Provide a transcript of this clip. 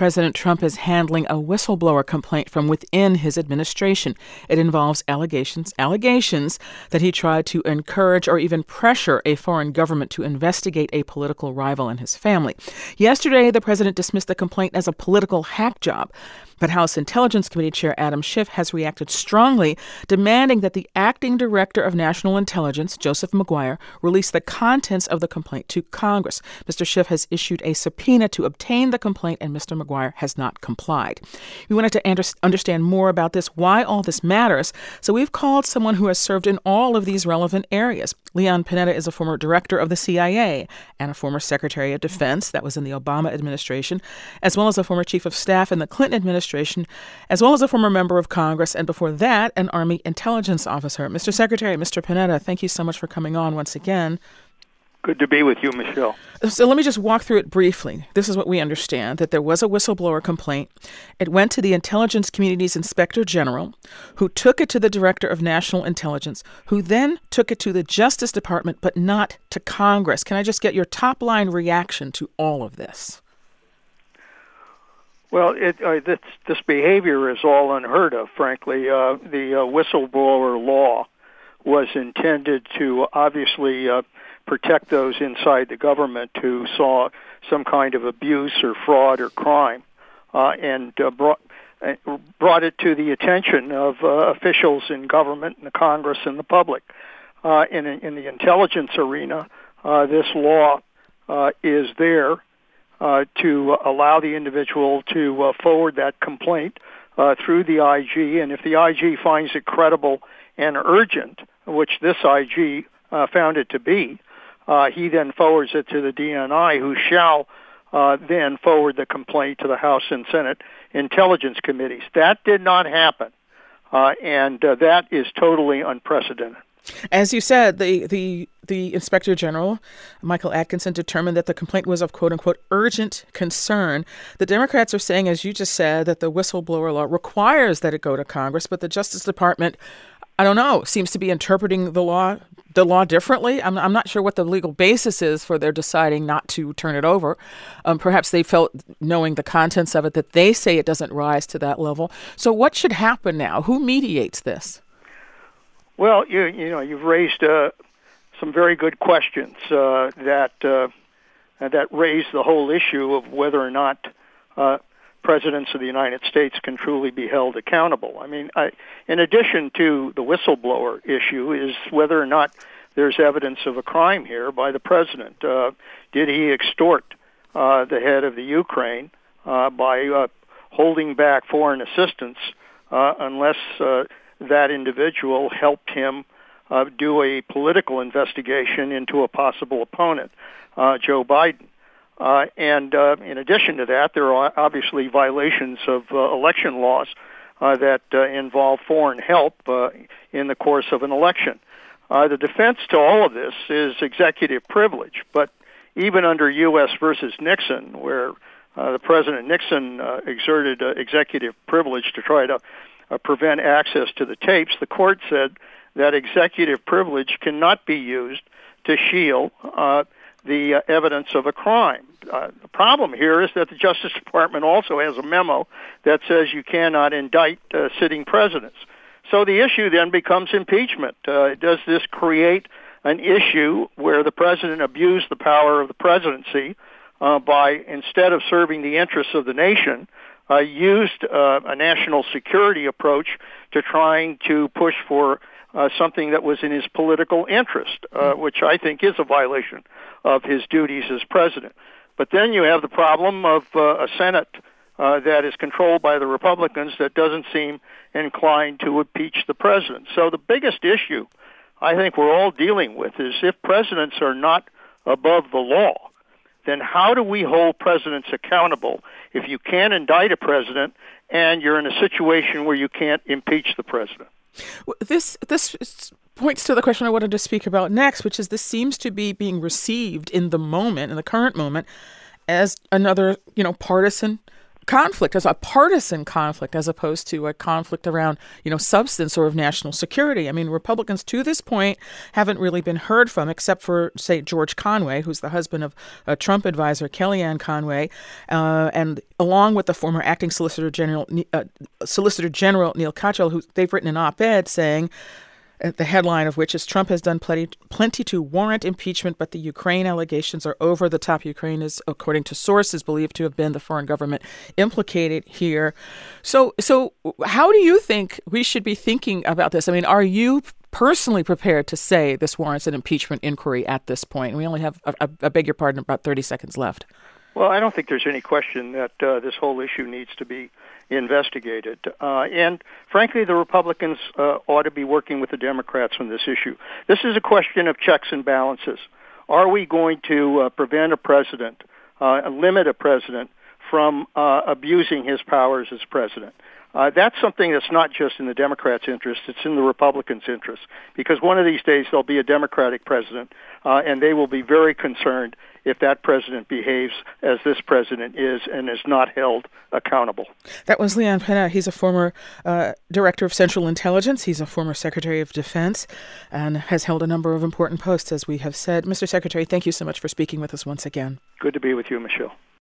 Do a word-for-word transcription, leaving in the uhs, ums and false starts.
President Trump is handling a whistleblower complaint from within his administration. It involves allegations, allegations that he tried to encourage or even pressure a foreign government to investigate a political rival and his family. Yesterday, the president dismissed the complaint as a political hack job. But House Intelligence Committee Chair Adam Schiff has reacted strongly, demanding that the acting director of national intelligence, Joseph Maguire, release the contents of the complaint to Congress. Mister Schiff has issued a subpoena to obtain the complaint, and Mister Maguire has not complied. We wanted to under- understand more about this, why all this matters, so we've called someone who has served in all of these relevant areas. Leon Panetta is a former director of the C I A and a former Secretary of Defense, that was in the Obama administration, as well as a former chief of staff in the Clinton administration, as well as a former member of Congress, and before that, an Army intelligence officer. Mister Secretary, Mister Panetta, thank you so much for coming on once again. Good to be with you, Michelle. So let me just walk through it briefly. This is what we understand, that there was a whistleblower complaint. It went to the intelligence community's inspector general, who took it to the director of national intelligence, who then took it to the Justice Department, but not to Congress. Can I just get your top-line reaction to all of this? Well, it, uh, this, this behavior is all unheard of, frankly. Uh, the uh, whistleblower law was intended to obviously uh, protect those inside the government who saw some kind of abuse or fraud or crime, uh, and uh, brought, uh, brought it to the attention of uh, officials in government and the Congress and the public. Uh, in, in the intelligence arena, uh, this law uh, is there Uh, to allow the individual to uh, forward that complaint uh, through the I G, and if the I G finds it credible and urgent, which this I G uh, found it to be, uh, he then forwards it to the D N I, who shall uh, then forward the complaint to the House and Senate Intelligence Committees. That did not happen, uh, and uh, that is totally unprecedented. As you said, the, the the Inspector General, Michael Atkinson, determined that the complaint was of quote-unquote urgent concern. The Democrats are saying, as you just said, that the whistleblower law requires that it go to Congress, but the Justice Department, I don't know, seems to be interpreting the law the law differently. I'm, I'm not sure what the legal basis is for their deciding not to turn it over. Um, perhaps they felt, knowing the contents of it, that they say it doesn't rise to that level. So what should happen now? Who mediates this? Well, you you know you've raised uh, some very good questions uh, that uh, that raise the whole issue of whether or not uh, presidents of the United States can truly be held accountable. I mean, I, in addition to the whistleblower issue, is whether or not there's evidence of a crime here by the president. Uh, did he extort uh, the head of the Ukraine uh, by uh, holding back foreign assistance uh, unless uh, that individual helped him uh, do a political investigation into a possible opponent, uh, Joe Biden. Uh, and uh, in addition to that, there are obviously violations of uh, election laws uh, that uh, involve foreign help uh, in the course of an election. Uh, the defense to all of this is executive privilege, but even under U S versus Nixon, where uh, the President Nixon uh, exerted uh, executive privilege to try to Uh, prevent access to the tapes, the court said that executive privilege cannot be used to shield uh, the uh, evidence of a crime. Uh, the problem here is that the Justice Department also has a memo that says you cannot indict uh, sitting presidents. So the issue then becomes impeachment. Uh, does this create an issue where the president abused the power of the presidency uh, by, instead of serving the interests of the nation, Uh, used uh, a national security approach to trying to push for uh, something that was in his political interest, uh, which I think is a violation of his duties as president. But then you have the problem of uh, a Senate uh, that is controlled by the Republicans that doesn't seem inclined to impeach the president. So the biggest issue I think we're all dealing with is if presidents are not above the law, then how do we hold presidents accountable if you can't indict a president and you're in a situation where you can't impeach the president? This this points to the question I wanted to speak about next, which is this seems to be being received in the moment, in the current moment, as another, you know, partisan conflict, as a partisan conflict, as opposed to a conflict around, you know, substance or of national security. I mean, Republicans to this point haven't really been heard from, except for, say, George Conway, who's the husband of a Trump advisor, Kellyanne Conway, uh, and along with the former acting Solicitor General, uh, Solicitor General Neil Katyal, who they've written an op-ed saying, the headline of which is Trump has done plenty, plenty to warrant impeachment, but the Ukraine allegations are over the top. Ukraine is, according to sources, believed to have been the foreign government implicated here. So, so how do you think we should be thinking about this? I mean, are you personally prepared to say this warrants an impeachment inquiry at this point? We only have, I, I beg your pardon, about thirty seconds left. Well, I don't think there's any question that uh, this whole issue needs to be investigated. Uh, and frankly, the Republicans uh, ought to be working with the Democrats on this issue. This is a question of checks and balances. Are we going to uh, prevent a president, uh, limit a president from uh, abusing his powers as president? Uh, that's something that's not just in the Democrats' interest, it's in the Republicans' interest, because one of these days there'll be a Democratic president, uh, and they will be very concerned if that president behaves as this president is and is not held accountable. That was Leon Panetta. He's a former uh, director of Central Intelligence. He's a former Secretary of Defense and has held a number of important posts, as we have said. Mister Secretary, thank you so much for speaking with us once again. Good to be with you, Michelle.